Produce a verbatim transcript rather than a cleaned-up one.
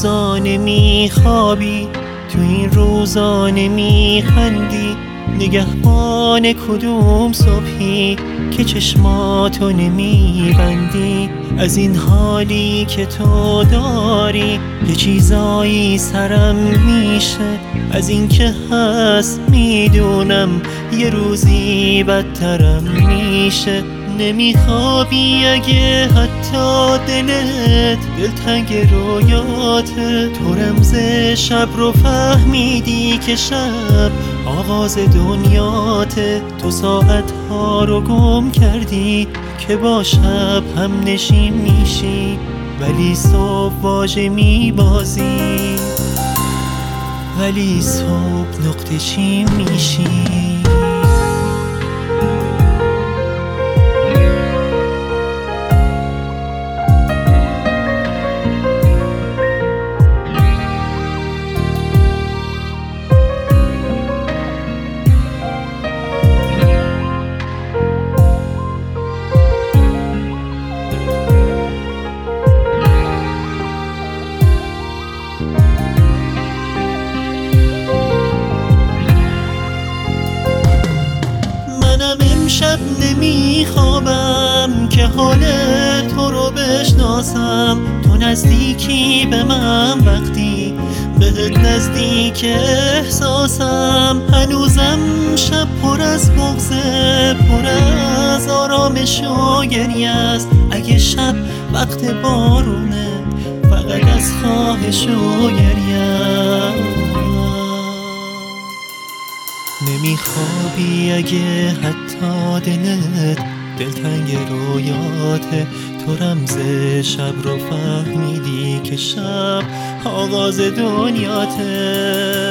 روزانه میخوابی، تو این روزانه میخندی، نگهبان کدوم صبحی که چشماتو نمیبندی؟ از این حالی که تو داری یه چیزایی سرم میشه، از این که هست میدونم یه روزی بدترم میشه. نمیخوابی اگه حتی دلت دلتنگ رویاته، تو رمز شب رو فهمیدی که شب آغاز دنیاته، تو ساعتها رو گم کردی که با شب هم نشین میشی، ولی صبح واژه میبازی، ولی صبح نقطه چین میشی. امشب نمیخوابم که حال تو رو بشناسم، تو نزدیکی به من وقتی بهت نزدیک احساسم، هنوزم شب پر از بغضه، پر از آرامش و گریه است. اگه شب وقت بارونه فقط از خواهش و گریه. نمیخوابی اگه حتی دلت دلتنگ رویاته، تو رمز شب رو فهمیدی که شب آغاز دنیاته.